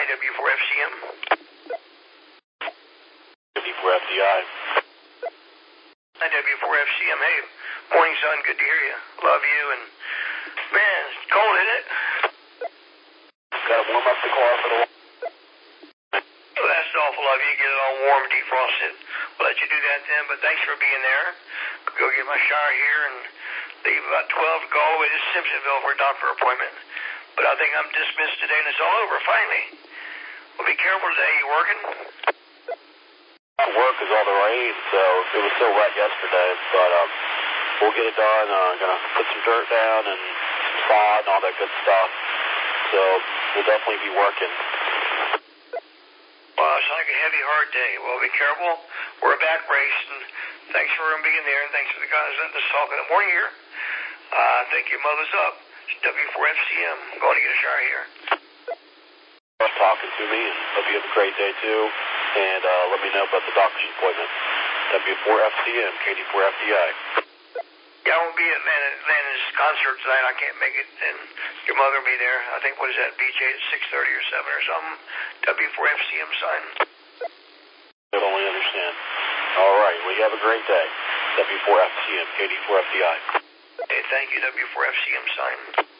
W4FCM. KD4FDI. Hi, W4FCM. Hey, morning, son. Good to hear you. Love you. And, man, it's cold, isn't it? Got to warm up the car for the Well, that's awful of you. Get it all warm, defrost it. We'll let you do that then, but thanks for being there. Go get my shower here and leave about 12 to go all the way to Simpsonville for a doctor appointment. But I think I'm dismissed today and it's all over, finally. Well, be careful today. You working? Work is all the rain, so it was so wet yesterday, but we'll get it done. Gonna put some dirt down and some sod and all that good stuff. So we'll definitely be working. Well, it's like a heavy, hard day. Well, be careful. We're a back race, and thanks for being there, and thanks for the guys that just talking in the morning here. I think your mother's up. It's W4FCM. I'm going to get a shower here. Thanks for talking to me, and hope you have a great day too. And let me know about the doctor's appointment. W4FCM, KD4FDI. Yeah, I won't be at Landon's concert tonight. I can't make it, and your mother will be there. I think, what is that, BJ at 6:30 or 7 or something? W4FCM sign. I don't understand. All right, well, you have a great day. W4FCM, KD4FDI. Hey, thank you, W4FCM sign.